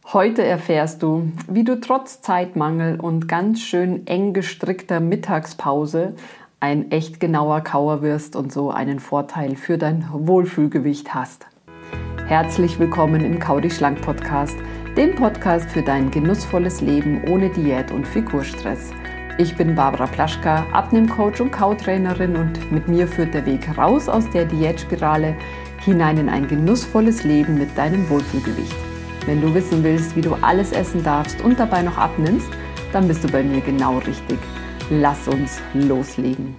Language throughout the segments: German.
Heute erfährst du, wie du trotz Zeitmangel und ganz schön eng gestrickter Mittagspause ein echt genauer Kauer wirst und so einen Vorteil für dein Wohlfühlgewicht hast. Herzlich willkommen im Kau dich schlank Podcast, dem Podcast für dein genussvolles Leben ohne Diät und Figurstress. Ich bin Barbara Plaschka, Abnehmcoach und Kautrainerin und mit mir führt der Weg raus aus der Diätspirale hinein in ein genussvolles Leben mit deinem Wohlfühlgewicht. Wenn du wissen willst, wie du alles essen darfst und dabei noch abnimmst, dann bist du bei mir genau richtig. Lass uns loslegen.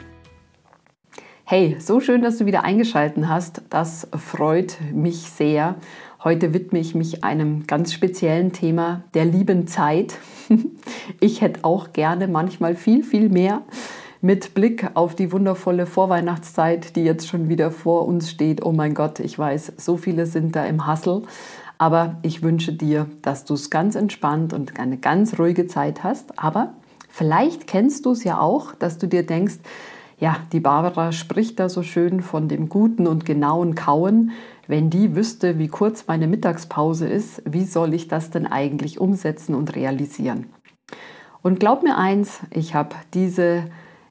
Hey, so schön, dass du wieder eingeschaltet hast. Das freut mich sehr. Heute widme ich mich einem ganz speziellen Thema, der lieben Zeit. Ich hätte auch gerne manchmal viel mehr mit Blick auf die wundervolle Vorweihnachtszeit, die jetzt schon wieder vor uns steht. Oh mein Gott, ich weiß, so viele sind da im Hustle. Aber ich wünsche dir, dass du es ganz entspannt und eine ganz ruhige Zeit hast. Aber vielleicht kennst du es ja auch, dass du dir denkst, ja, die Barbara spricht da so schön von dem guten und genauen Kauen. Wenn die wüsste, wie kurz meine Mittagspause ist, wie soll ich das denn eigentlich umsetzen und realisieren? Und glaub mir eins, ich habe diese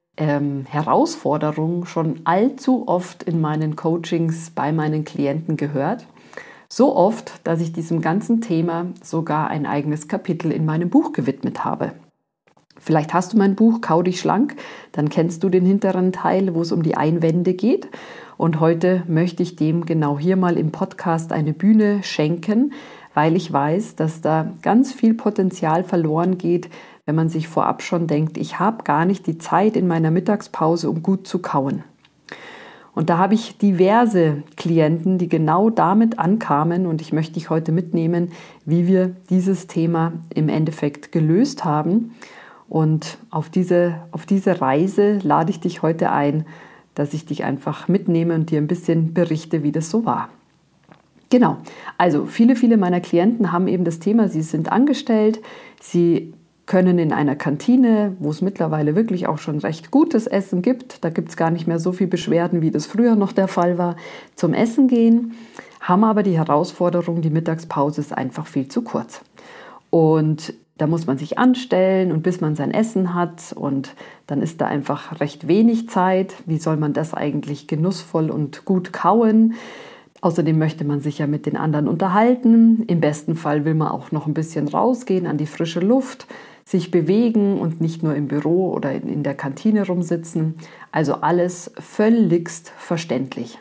Herausforderung schon allzu oft in meinen Coachings bei meinen Klienten gehört. So oft, dass ich diesem ganzen Thema sogar ein eigenes Kapitel in meinem Buch gewidmet habe. Vielleicht hast du mein Buch Kau dich schlank, dann kennst du den hinteren Teil, wo es um die Einwände geht. Und heute möchte ich dem genau hier mal im Podcast eine Bühne schenken, weil ich weiß, dass da ganz viel Potenzial verloren geht, wenn man sich vorab schon denkt, ich habe gar nicht die Zeit in meiner Mittagspause, um gut zu kauen. Und da habe ich diverse Klienten, die genau damit ankamen und ich möchte dich heute mitnehmen, wie wir dieses Thema im Endeffekt gelöst haben. Und auf diese Reise lade ich dich heute ein, dass ich dich einfach mitnehme und dir ein bisschen berichte, wie das so war. Genau, also viele meiner Klienten haben eben das Thema, sie sind angestellt, sie können in einer Kantine, wo es mittlerweile wirklich auch schon recht gutes Essen gibt, da gibt es gar nicht mehr so viel Beschwerden, wie das früher noch der Fall war, zum Essen gehen, haben aber die Herausforderung, die Mittagspause ist einfach viel zu kurz. Und da muss man sich anstellen und bis man sein Essen hat und dann ist da einfach recht wenig Zeit. Wie soll man das eigentlich genussvoll und gut kauen? Außerdem möchte man sich ja mit den anderen unterhalten. Im besten Fall will man auch noch ein bisschen rausgehen an die frische Luft, sich bewegen und nicht nur im Büro oder in der Kantine rumsitzen. Also alles völligst verständlich.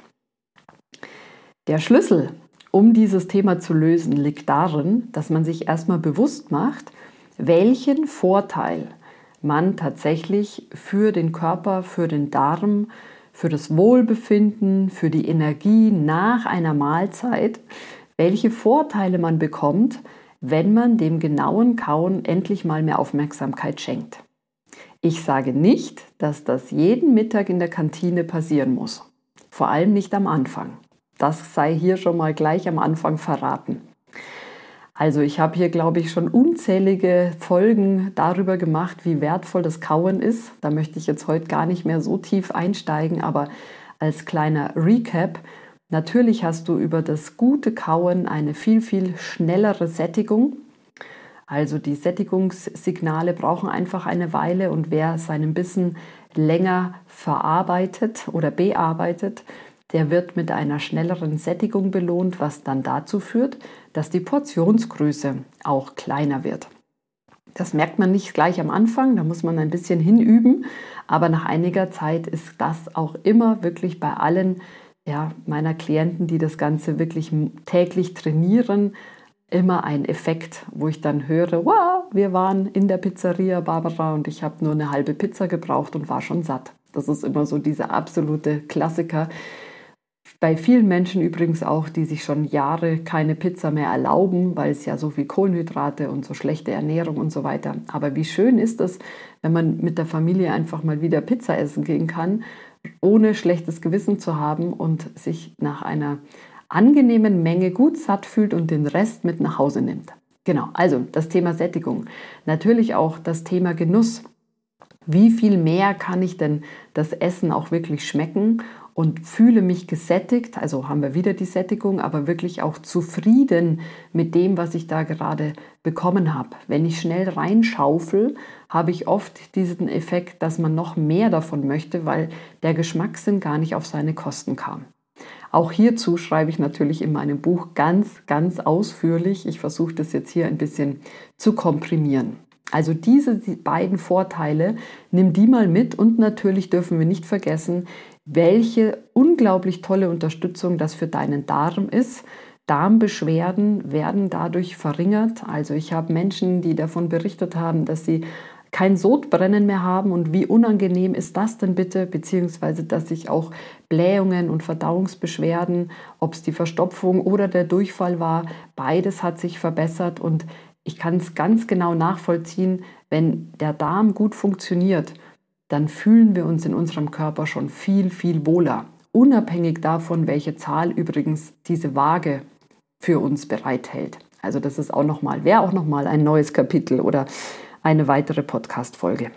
Der Schlüssel, um dieses Thema zu lösen, liegt darin, dass man sich erstmal bewusst macht, welchen Vorteil man tatsächlich für den Körper, für den Darm, für das Wohlbefinden, für die Energie nach einer Mahlzeit, welche Vorteile man bekommt, wenn man dem genauen Kauen endlich mal mehr Aufmerksamkeit schenkt. Ich sage nicht, dass das jeden Mittag in der Kantine passieren muss. Vor allem nicht am Anfang. Das sei hier schon mal gleich am Anfang verraten. Also ich habe hier, glaube ich, schon unzählige Folgen darüber gemacht, wie wertvoll das Kauen ist. Da möchte ich jetzt heute gar nicht mehr so tief einsteigen, aber als kleiner Recap: Natürlich hast du über das gute Kauen eine viel schnellere Sättigung. Also die Sättigungssignale brauchen einfach eine Weile und wer seinen Bissen länger verarbeitet oder bearbeitet, der wird mit einer schnelleren Sättigung belohnt, was dann dazu führt, dass die Portionsgröße auch kleiner wird. Das merkt man nicht gleich am Anfang, da muss man ein bisschen hinüben, aber nach einiger Zeit ist das auch immer wirklich bei allen meiner Klienten, die das Ganze wirklich täglich trainieren, immer ein Effekt, wo ich dann höre, wow, wir waren in der Pizzeria Barbara und ich habe nur eine halbe Pizza gebraucht und war schon satt. Das ist immer so dieser absolute Klassiker. Bei vielen Menschen übrigens auch, die sich schon Jahre keine Pizza mehr erlauben, weil es ja so viel Kohlenhydrate und so schlechte Ernährung und so weiter. Aber wie schön ist es, wenn man mit der Familie einfach mal wieder Pizza essen gehen kann, ohne schlechtes Gewissen zu haben und sich nach einer angenehmen Menge gut satt fühlt und den Rest mit nach Hause nimmt. Genau, also das Thema Sättigung. Natürlich auch das Thema Genuss. Wie viel mehr kann ich denn das Essen auch wirklich schmecken und fühle mich gesättigt, also haben wir wieder die Sättigung, aber wirklich auch zufrieden mit dem, was ich da gerade bekommen habe. Wenn ich schnell reinschaufel, habe ich oft diesen Effekt, dass man noch mehr davon möchte, weil der Geschmackssinn gar nicht auf seine Kosten kam. Auch hierzu schreibe ich natürlich in meinem Buch ganz, ganz ausführlich. Ich versuche das jetzt hier ein bisschen zu komprimieren. Also die beiden Vorteile, nimm die mal mit und natürlich dürfen wir nicht vergessen, welche unglaublich tolle Unterstützung das für deinen Darm ist. Darmbeschwerden werden dadurch verringert. Also ich habe Menschen, die davon berichtet haben, dass sie kein Sodbrennen mehr haben und wie unangenehm ist das denn bitte, beziehungsweise dass sich auch Blähungen und Verdauungsbeschwerden, ob es die Verstopfung oder der Durchfall war, beides hat sich verbessert und ich kann es ganz genau nachvollziehen, wenn der Darm gut funktioniert, dann fühlen wir uns in unserem Körper schon viel, viel wohler. Unabhängig davon, welche Zahl übrigens diese Waage für uns bereithält. Also das ist wäre auch nochmal ein neues Kapitel oder eine weitere Podcast-Folge.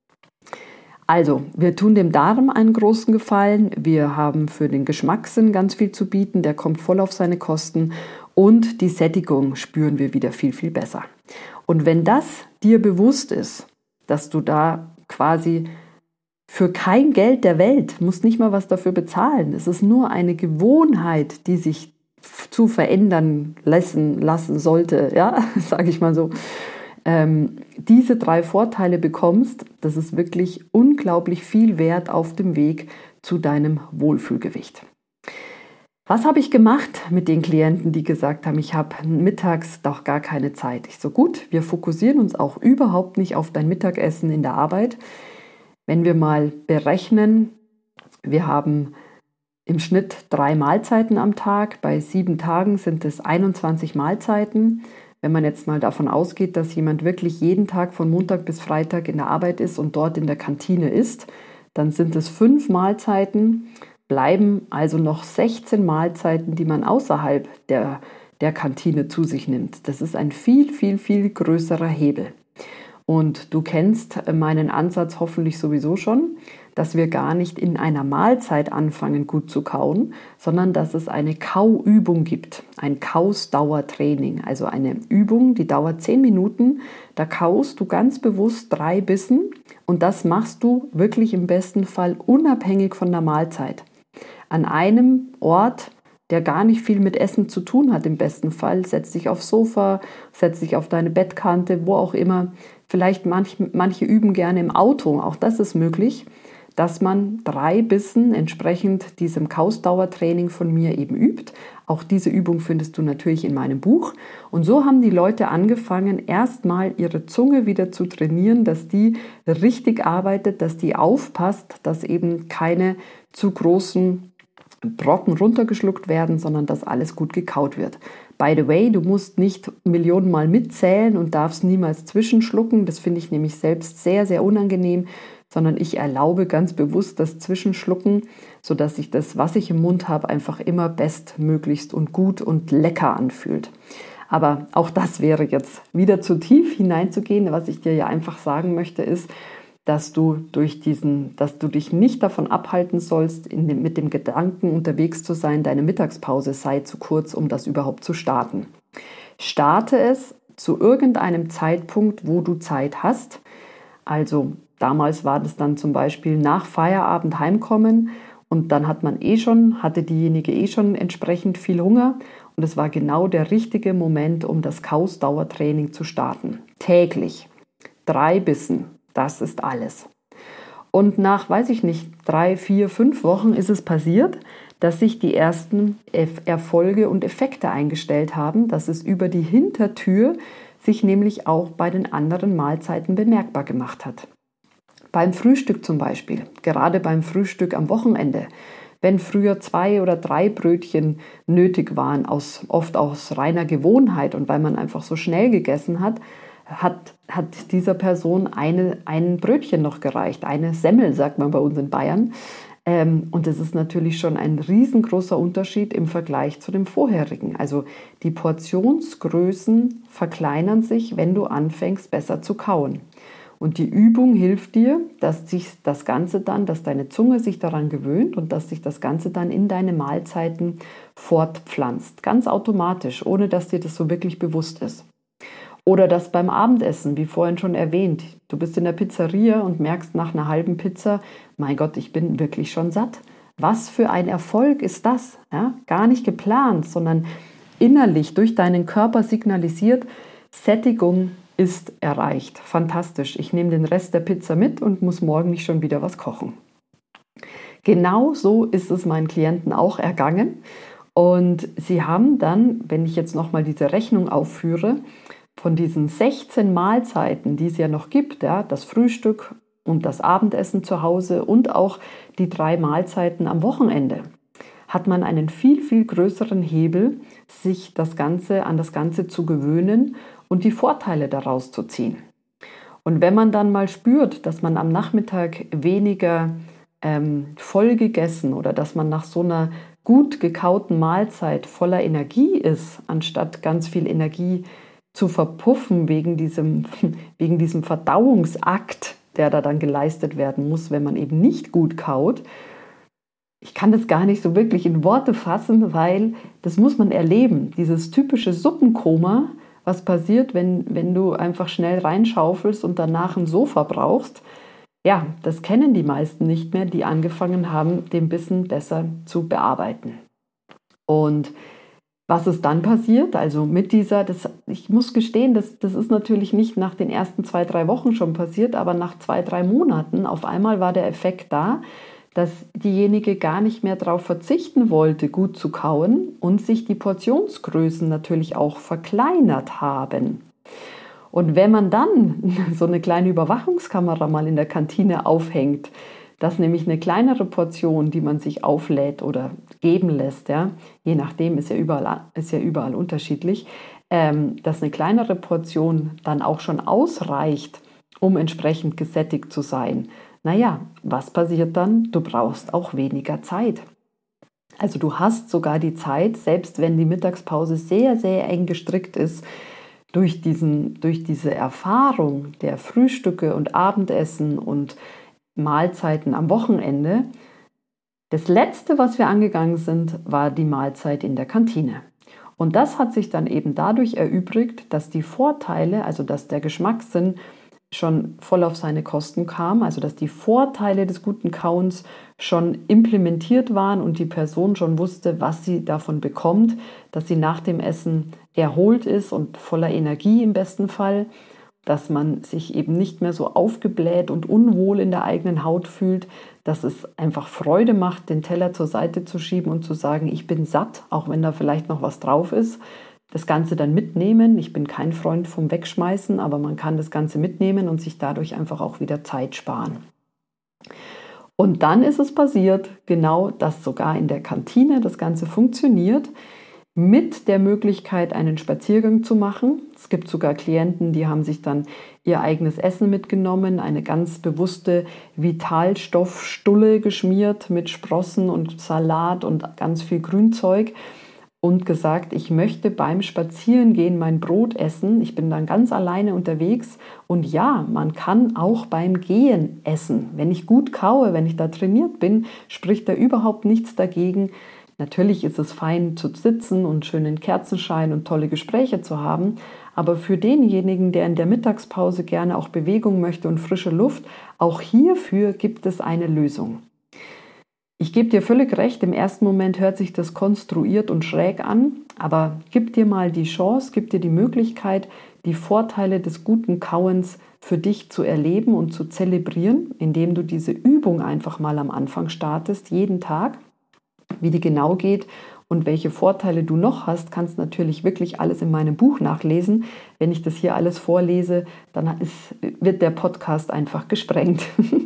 Also, wir tun dem Darm einen großen Gefallen. Wir haben für den Geschmackssinn ganz viel zu bieten. Der kommt voll auf seine Kosten. Und die Sättigung spüren wir wieder viel, viel besser. Und wenn das dir bewusst ist, dass du da quasi für kein Geld der Welt, musst nicht mal was dafür bezahlen. Es ist nur eine Gewohnheit, die sich zu verändern lassen sollte, ja, sage ich mal so. Diese 3 Vorteile bekommst, das ist wirklich unglaublich viel wert auf dem Weg zu deinem Wohlfühlgewicht. Was habe ich gemacht mit den Klienten, die gesagt haben, ich habe mittags doch gar keine Zeit? Ich so, gut, wir fokussieren uns auch überhaupt nicht auf dein Mittagessen in der Arbeit. Wenn wir mal berechnen, wir haben im Schnitt 3 Mahlzeiten am Tag, bei 7 Tagen sind es 21 Mahlzeiten. Wenn man jetzt mal davon ausgeht, dass jemand wirklich jeden Tag von Montag bis Freitag in der Arbeit ist und dort in der Kantine isst, dann sind es 5 Mahlzeiten, bleiben also noch 16 Mahlzeiten, die man außerhalb der Kantine zu sich nimmt. Das ist ein viel, viel, viel größerer Hebel. Und du kennst meinen Ansatz hoffentlich sowieso schon, dass wir gar nicht in einer Mahlzeit anfangen, gut zu kauen, sondern dass es eine Kauübung gibt, ein Kausdauertraining. Also eine Übung, die dauert 10 Minuten, da kaust du ganz bewusst 3 Bissen und das machst du wirklich im besten Fall unabhängig von der Mahlzeit. An einem Ort, der gar nicht viel mit Essen zu tun hat im besten Fall, setz dich aufs Sofa, setz dich auf deine Bettkante, wo auch immer. Vielleicht manche üben gerne im Auto, auch das ist möglich, dass man 3 Bissen entsprechend diesem Kausdauertraining von mir eben übt. Auch diese Übung findest du natürlich in meinem Buch. Und so haben die Leute angefangen, erstmal ihre Zunge wieder zu trainieren, dass die richtig arbeitet, dass die aufpasst, dass eben keine zu großen Brocken runtergeschluckt werden, sondern dass alles gut gekaut wird. By the way, du musst nicht Millionenmal mitzählen und darfst niemals zwischenschlucken. Das finde ich nämlich selbst sehr, sehr unangenehm, sondern ich erlaube ganz bewusst das Zwischenschlucken, sodass sich das, was ich im Mund habe, einfach immer bestmöglichst und gut und lecker anfühlt. Aber auch das wäre jetzt wieder zu tief hineinzugehen. Was ich dir ja einfach sagen möchte, ist, dass du dich nicht davon abhalten sollst, mit dem Gedanken unterwegs zu sein, deine Mittagspause sei zu kurz, um das überhaupt zu starten. Starte es zu irgendeinem Zeitpunkt, wo du Zeit hast. Also damals war das dann zum Beispiel nach Feierabend heimkommen und dann hatte diejenige schon entsprechend viel Hunger und es war genau der richtige Moment, um das Kausdauertraining zu starten. Täglich 3 Bissen. Das ist alles. Und nach, 3, 4, 5 Wochen ist es passiert, dass sich die ersten Erfolge und Effekte eingestellt haben, dass es über die Hintertür sich nämlich auch bei den anderen Mahlzeiten bemerkbar gemacht hat. Beim Frühstück zum Beispiel, gerade beim Frühstück am Wochenende, wenn früher 2 oder 3 Brötchen nötig waren, oft aus reiner Gewohnheit und weil man einfach so schnell gegessen hat dieser Person ein Brötchen noch gereicht, eine Semmel, sagt man bei uns in Bayern. Und das ist natürlich schon ein riesengroßer Unterschied im Vergleich zu dem vorherigen. Also die Portionsgrößen verkleinern sich, wenn du anfängst, besser zu kauen. Und die Übung hilft dir, dass deine Zunge sich daran gewöhnt und dass sich das Ganze dann in deine Mahlzeiten fortpflanzt. Ganz automatisch, ohne dass dir das so wirklich bewusst ist. Oder das beim Abendessen, wie vorhin schon erwähnt. Du bist in der Pizzeria und merkst nach einer halben Pizza, mein Gott, ich bin wirklich schon satt. Was für ein Erfolg ist das? Ja, gar nicht geplant, sondern innerlich durch deinen Körper signalisiert, Sättigung ist erreicht. Fantastisch. Ich nehme den Rest der Pizza mit und muss morgen nicht schon wieder was kochen. Genau so ist es meinen Klienten auch ergangen. Und sie haben dann, wenn ich jetzt nochmal diese Rechnung aufführe, von diesen 16 Mahlzeiten, die es ja noch gibt, ja, das Frühstück und das Abendessen zu Hause und auch die 3 Mahlzeiten am Wochenende, hat man einen viel, viel größeren Hebel, sich an das Ganze zu gewöhnen und die Vorteile daraus zu ziehen. Und wenn man dann mal spürt, dass man am Nachmittag weniger voll gegessen oder dass man nach so einer gut gekauten Mahlzeit voller Energie ist, anstatt ganz viel Energie zu verpuffen wegen diesem Verdauungsakt, der da dann geleistet werden muss, wenn man eben nicht gut kaut. Ich kann das gar nicht so wirklich in Worte fassen, weil das muss man erleben. Dieses typische Suppenkoma, was passiert, wenn du einfach schnell reinschaufelst und danach ein Sofa brauchst. Ja, das kennen die meisten nicht mehr, die angefangen haben, den Bissen besser zu bearbeiten. Und was ist dann passiert? Also ich muss gestehen, das ist natürlich nicht nach den ersten 2-3 Wochen schon passiert, aber nach 2-3 Monaten auf einmal war der Effekt da, dass diejenige gar nicht mehr darauf verzichten wollte, gut zu kauen und sich die Portionsgrößen natürlich auch verkleinert haben. Und wenn man dann so eine kleine Überwachungskamera mal in der Kantine aufhängt, dass nämlich eine kleinere Portion, die man sich auflädt oder geben lässt, ja, je nachdem, ist ja überall unterschiedlich, dass eine kleinere Portion dann auch schon ausreicht, um entsprechend gesättigt zu sein. Naja, was passiert dann? Du brauchst auch weniger Zeit. Also du hast sogar die Zeit, selbst wenn die Mittagspause sehr, sehr eng gestrickt ist, durch diese Erfahrung der Frühstücke und Abendessen und Mahlzeiten am Wochenende. Das Letzte, was wir angegangen sind, war die Mahlzeit in der Kantine. Und das hat sich dann eben dadurch erübrigt, dass die Vorteile, also dass der Geschmackssinn schon voll auf seine Kosten kam, also dass die Vorteile des guten Kauens schon implementiert waren und die Person schon wusste, was sie davon bekommt, dass sie nach dem Essen erholt ist und voller Energie im besten Fall, dass man sich eben nicht mehr so aufgebläht und unwohl in der eigenen Haut fühlt, dass es einfach Freude macht, den Teller zur Seite zu schieben und zu sagen, ich bin satt, auch wenn da vielleicht noch was drauf ist. Das Ganze dann mitnehmen. Ich bin kein Freund vom Wegschmeißen, aber man kann das Ganze mitnehmen und sich dadurch einfach auch wieder Zeit sparen. Und dann ist es passiert, genau, dass sogar in der Kantine das Ganze funktioniert, mit der Möglichkeit, einen Spaziergang zu machen. Es gibt sogar Klienten, die haben sich dann ihr eigenes Essen mitgenommen, eine ganz bewusste Vitalstoffstulle geschmiert mit Sprossen und Salat und ganz viel Grünzeug und gesagt, ich möchte beim Spazierengehen mein Brot essen. Ich bin dann ganz alleine unterwegs und ja, man kann auch beim Gehen essen. Wenn ich gut kaue, wenn ich da trainiert bin, spricht da überhaupt nichts dagegen. Natürlich ist es fein zu sitzen und schönen Kerzenschein und tolle Gespräche zu haben, aber für denjenigen, der in der Mittagspause gerne auch Bewegung möchte und frische Luft, auch hierfür gibt es eine Lösung. Ich gebe dir völlig recht, im ersten Moment hört sich das konstruiert und schräg an, aber gib dir mal die Chance, gib dir die Möglichkeit, die Vorteile des guten Kauens für dich zu erleben und zu zelebrieren, indem du diese Übung einfach mal am Anfang startest, jeden Tag. Wie die genau geht und welche Vorteile du noch hast, kannst natürlich wirklich alles in meinem Buch nachlesen. Wenn ich das hier alles vorlese, dann wird der Podcast einfach gesprengt.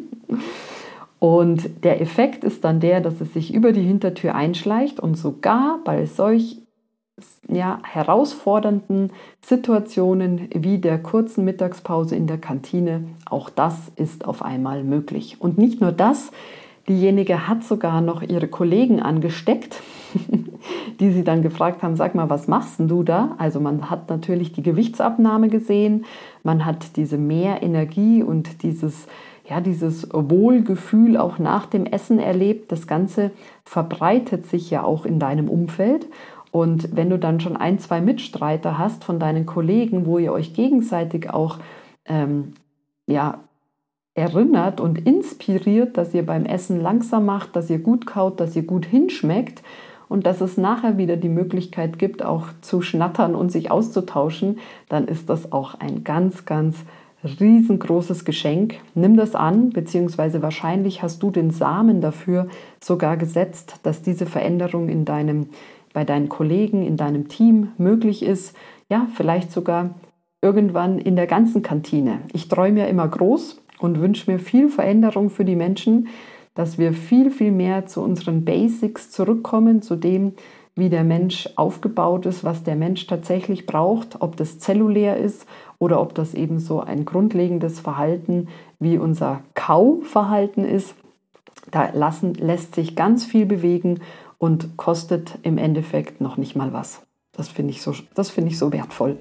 Und der Effekt ist dann der, dass es sich über die Hintertür einschleicht und sogar bei solch herausfordernden Situationen wie der kurzen Mittagspause in der Kantine, auch das ist auf einmal möglich. Und nicht nur das, Diejenige hat sogar noch ihre Kollegen angesteckt, die sie dann gefragt haben, sag mal, was machst denn du da? Also man hat natürlich die Gewichtsabnahme gesehen, man hat diese Mehrenergie und dieses Wohlgefühl auch nach dem Essen erlebt. Das Ganze verbreitet sich ja auch in deinem Umfeld. Und wenn du dann schon 1, 2 Mitstreiter hast von deinen Kollegen, wo ihr euch gegenseitig auch erinnert und inspiriert, dass ihr beim Essen langsam macht, dass ihr gut kaut, dass ihr gut hinschmeckt und dass es nachher wieder die Möglichkeit gibt, auch zu schnattern und sich auszutauschen, dann ist das auch ein ganz, ganz riesengroßes Geschenk. Nimm das an, beziehungsweise wahrscheinlich hast du den Samen dafür sogar gesetzt, dass diese Veränderung bei deinen Kollegen, in deinem Team möglich ist. Ja, vielleicht sogar irgendwann in der ganzen Kantine. Ich träume ja immer groß und wünsche mir viel Veränderung für die Menschen, dass wir viel, viel mehr zu unseren Basics zurückkommen, zu dem, wie der Mensch aufgebaut ist, was der Mensch tatsächlich braucht, ob das zellulär ist oder ob das eben so ein grundlegendes Verhalten wie unser Kauverhalten ist. Da lässt sich ganz viel bewegen und kostet im Endeffekt noch nicht mal was. Das finde ich so wertvoll.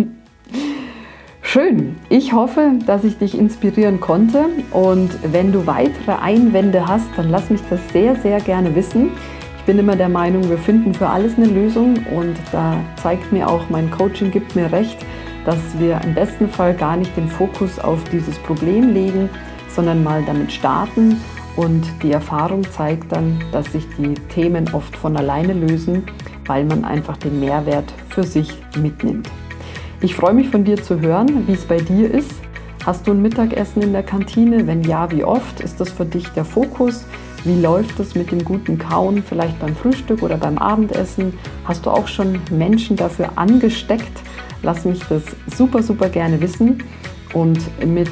Schön. Ich hoffe, dass ich dich inspirieren konnte. Und wenn du weitere Einwände hast, dann lass mich das sehr, sehr gerne wissen. Ich bin immer der Meinung, wir finden für alles eine Lösung. Und da zeigt mir auch mein Coaching, gibt mir recht, dass wir im besten Fall gar nicht den Fokus auf dieses Problem legen, sondern mal damit starten. Und die Erfahrung zeigt dann, dass sich die Themen oft von alleine lösen, weil man einfach den Mehrwert für sich mitnimmt. Ich freue mich von dir zu hören, wie es bei dir ist. Hast du ein Mittagessen in der Kantine? Wenn ja, wie oft? Ist das für dich der Fokus? Wie läuft es mit dem guten Kauen, vielleicht beim Frühstück oder beim Abendessen? Hast du auch schon Menschen dafür angesteckt? Lass mich das super, super gerne wissen. Und mit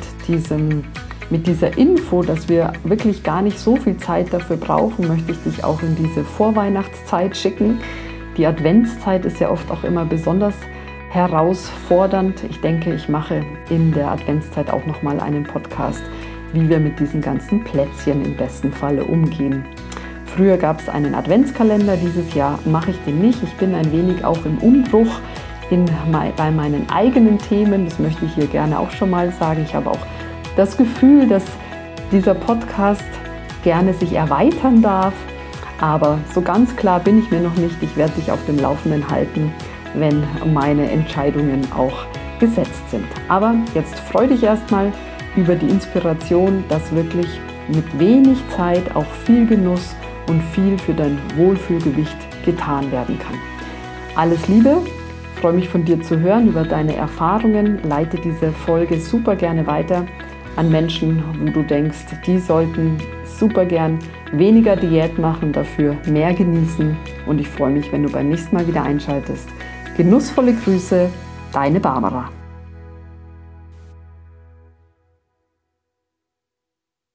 dieser Info, dass wir wirklich gar nicht so viel Zeit dafür brauchen, möchte ich dich auch in diese Vorweihnachtszeit schicken. Die Adventszeit ist ja oft auch immer besonders herausfordernd. Ich denke, ich mache in der Adventszeit auch nochmal einen Podcast, wie wir mit diesen ganzen Plätzchen im besten Falle umgehen. Früher gab es einen Adventskalender, dieses Jahr mache ich den nicht. Ich bin ein wenig auch im Umbruch bei meinen eigenen Themen. Das möchte ich hier gerne auch schon mal sagen. Ich habe auch das Gefühl, dass dieser Podcast gerne sich erweitern darf. Aber so ganz klar bin ich mir noch nicht. Ich werde dich auf dem Laufenden halten, wenn meine Entscheidungen auch gesetzt sind. Aber jetzt freu dich erstmal über die Inspiration, dass wirklich mit wenig Zeit auch viel Genuss und viel für dein Wohlfühlgewicht getan werden kann. Alles Liebe, freue mich von dir zu hören über deine Erfahrungen. Leite diese Folge super gerne weiter an Menschen, wo du denkst, die sollten super gern weniger Diät machen, dafür mehr genießen. Und ich freue mich, wenn du beim nächsten Mal wieder einschaltest. Genussvolle Grüße, deine Barbara.